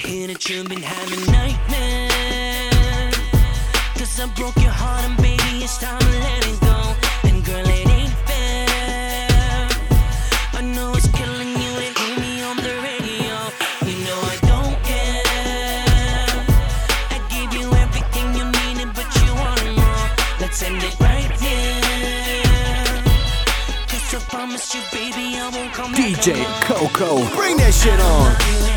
hear that you've been having nightmares. Cause I broke your heart and baby, it's time to let it go. And girl, it ain't fair. I know it's killing you to hear me on the radio. You know I don't care. I gave you everything you needed, but you want more. Let's end it right here. Cause I promise you, baby, I won't come back. DJ Coco, bring that shit on.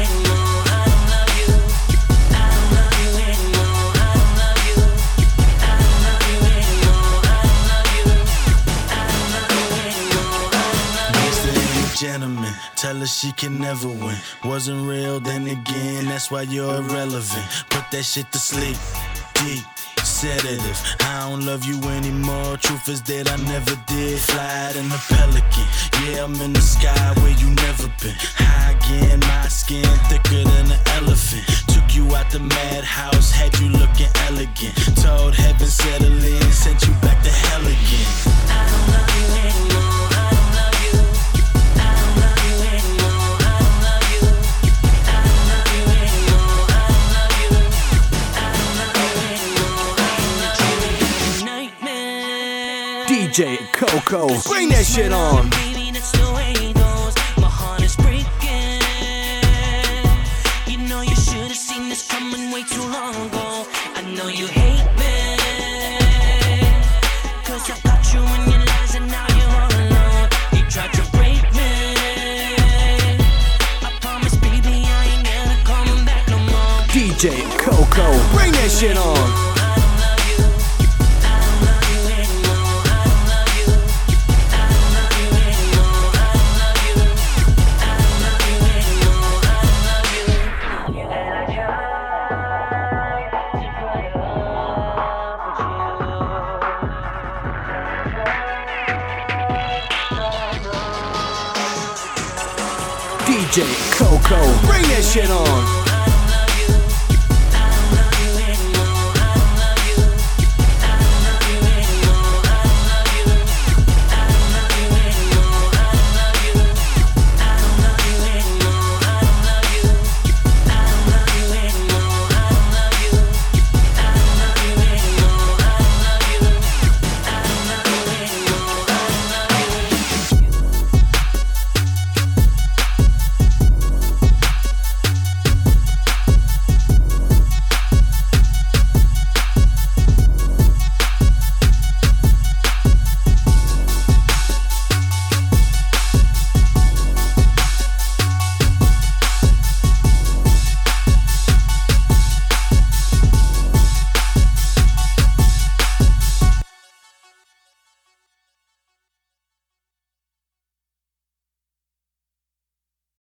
Gentleman, tell her she can never win. Wasn't real, then again, that's why you're irrelevant. Put that shit to sleep, deep sedative. I don't love you anymore. Truth is that I never did. Fly in a pelican, yeah, I'm in the sky where you never been. High again, my skin thicker than an elephant. Took you out the madhouse, had you looking elegant. Told heaven settle in, sent you back to hell again. I don't love you anymore. DJ Coco, bring that shit on. Baby, that's the way it goes. My heart is breaking. You know you should have seen this coming way too long ago. I know you hate me, cause I got you in your lies and now you're all alone. You tried to break me. I promise, baby, I ain't never coming back no more. DJ Coco, bring that shit on. DJ Coco, bring that shit on.